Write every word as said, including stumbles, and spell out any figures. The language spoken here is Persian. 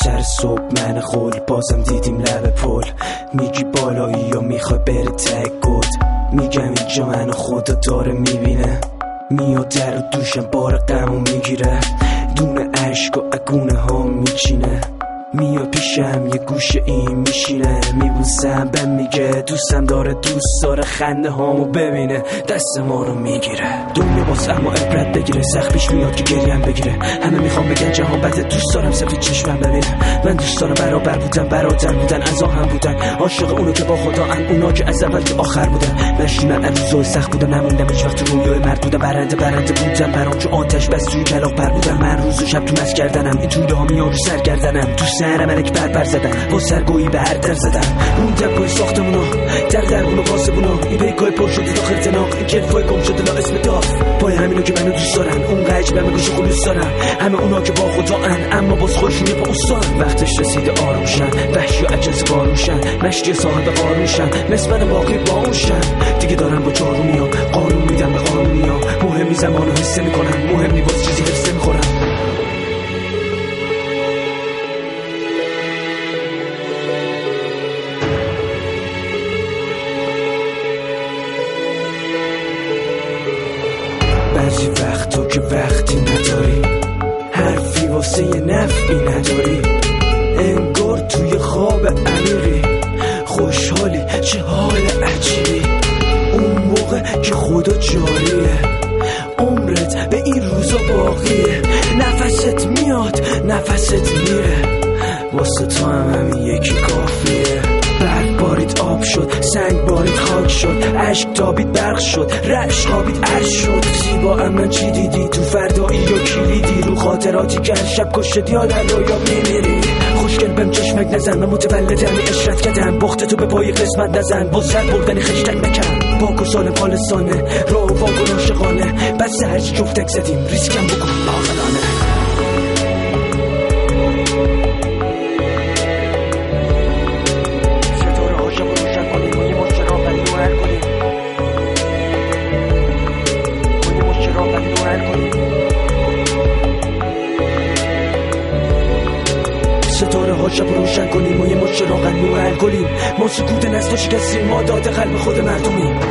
سر صبح من خول بازم دیدیم لب پل. میگی بالایی یا میخوای بره تک گود. میگم اینجا منو خدا داره میبینه. میاد در و دوشم بار غمو میگیره. دونه عشق و اگونه ها میچینه. میاد پیشم یه گوشه این میشینه. میبوسم بهم میگه دوستم داره، دوست داره خنده هامو ببینه. دست ما رو میگیره. دنیا باز اما عبرت بگیره. سخت پیش میاد که گریم بگیره. همه میخوام بگن جهان بده، دوست دارم سفید چشمم ببینه. من دوست دارم برابر بودن، برادر بودن، از آهم بودن. عاشق اونو که با خدا ان، اونا که از اول تا آخر بودن. نشتی من روزای سخت بودم، نموندم هیچ وقت رویای مرد بودم. برنده برنده بودم برام چون آتش بس توی کلاغ پر بودم. من روز و شب تو مس کردنم، این طوله ها میان رو سر گردنم. تو سرم الک بر بر زدم، با سرگویی به هر در زدم. اون دپای ساختمونا در درمون و پاسبونا. این پیکای پر شده داخل تناق، این کلفای گم شده لا اسم داف. پای همینو که منو دوست دارن، اون قج بهم گوش خلوص دارن. همه اونا که با خدا ان، اما باز خوشونی با استان. وقتش رسیده آرومشن، وحشی و عجز باروشن. مشتی صاحب قانونشن، مثل من باقی با اونشن. دیگه دارم با جارومیام، قانون میدم به قانونیام. مهمی زمانو حس میکنم، مهم نی باز چیزی حس میخورم. بعضی وقتا که وقتی نداری، حرفی واسه یه نفعی نداری. انگار توی خواب عمیقی، خوشحالی چه حال عجیبی. اون موقع که خدا جاریه، عمرت به این روزا باقیه. نفست میاد نفست میره، واسه تو هم همین یکی کافیه. برگ بارید آب شد، سنگ بارید خاک شد. عشق تابید برق شد، رعش خوابید عرش شد. زیبا اما چی دیدی تو فردایی یا کلیدی؟ رو خاطراتی که شب کشت یا در رویا میمیری. خوشگل بهم چشمک نزن، من متولد همی اشرت کردم. بخت تو به پای قسمت نزن، با سر بردنی خشتک نکن. پاک و سالم خالصانه، راه و واقع عاشقانه. بس هرچی جفتک زدیم، ریسکم بکن عاقلانه. ستاره ها شب روشن کنیم و یه مچ راغن نور حل کنیم. ما سکوت نسل شکستیم، ما داده قلب خود مردمیم.